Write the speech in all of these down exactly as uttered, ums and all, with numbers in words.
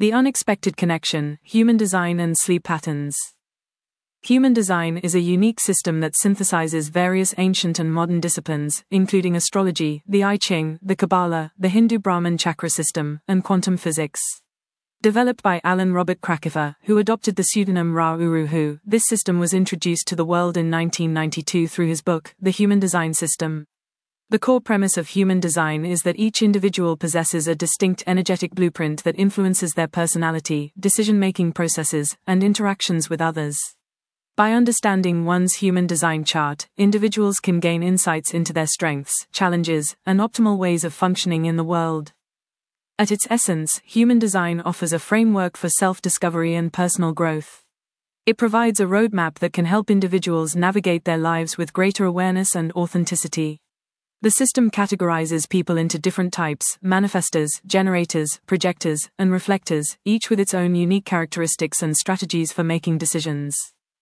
The unexpected connection, human design and sleep patterns. Human design is a unique system that synthesizes various ancient and modern disciplines, including astrology, the I Ching, the Kabbalah, the Hindu Brahman chakra system, and quantum physics. Developed by Alan Robert Krakauer, who adopted the pseudonym Ra Uru Hu, this system was introduced to the world in nineteen ninety-two through his book, The Human Design System. The core premise of human design is that each individual possesses a distinct energetic blueprint that influences their personality, decision-making processes, and interactions with others. By understanding one's human design chart, individuals can gain insights into their strengths, challenges, and optimal ways of functioning in the world. At its essence, human design offers a framework for self-discovery and personal growth. It provides a roadmap that can help individuals navigate their lives with greater awareness and authenticity. The system categorizes people into different types: manifestors, generators, projectors, and reflectors, each with its own unique characteristics and strategies for making decisions.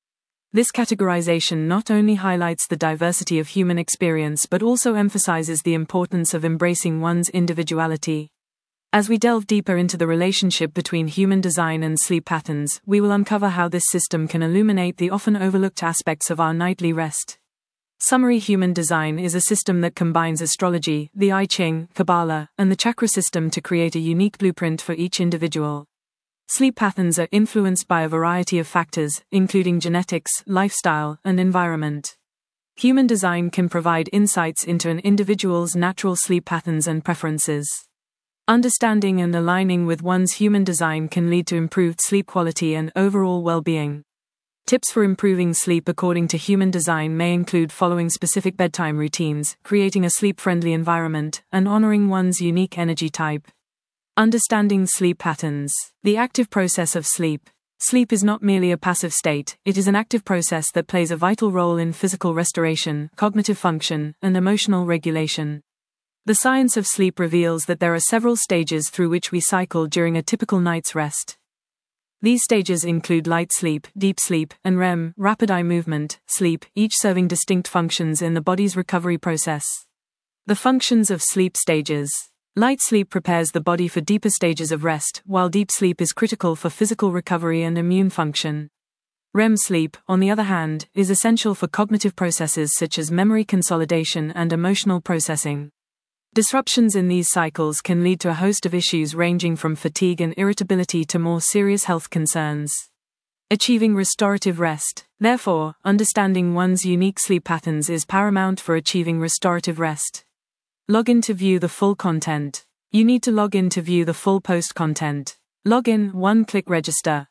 This categorization not only highlights the diversity of human experience but also emphasizes the importance of embracing one's individuality. As we delve deeper into the relationship between human design and sleep patterns, we will uncover how this system can illuminate the often overlooked aspects of our nightly rest. Summary: Human design is a system that combines astrology, the I Ching, Kabbalah, and the chakra system to create a unique blueprint for each individual. Sleep patterns are influenced by a variety of factors, including genetics, lifestyle, and environment. Human design can provide insights into an individual's natural sleep patterns and preferences. Understanding and aligning with one's human design can lead to improved sleep quality and overall well-being. Tips for improving sleep according to human design may include following specific bedtime routines, creating a sleep-friendly environment, and honoring one's unique energy type. Understanding sleep patterns. The active process of sleep. Sleep is not merely a passive state, it is an active process that plays a vital role in physical restoration, cognitive function, and emotional regulation. The science of sleep reveals that there are several stages through which we cycle during a typical night's rest. These stages include light sleep, deep sleep, and R E M, rapid eye movement, sleep, each serving distinct functions in the body's recovery process. The functions of sleep stages. Light sleep prepares the body for deeper stages of rest, while deep sleep is critical for physical recovery and immune function. R E M sleep, on the other hand, is essential for cognitive processes such as memory consolidation and emotional processing. Disruptions in these cycles can lead to a host of issues ranging from fatigue and irritability to more serious health concerns. Achieving restorative rest. Therefore, understanding one's unique sleep patterns is paramount for achieving restorative rest. Log in to view the full content. You need to log in to view the full post content. Log in, one-click register.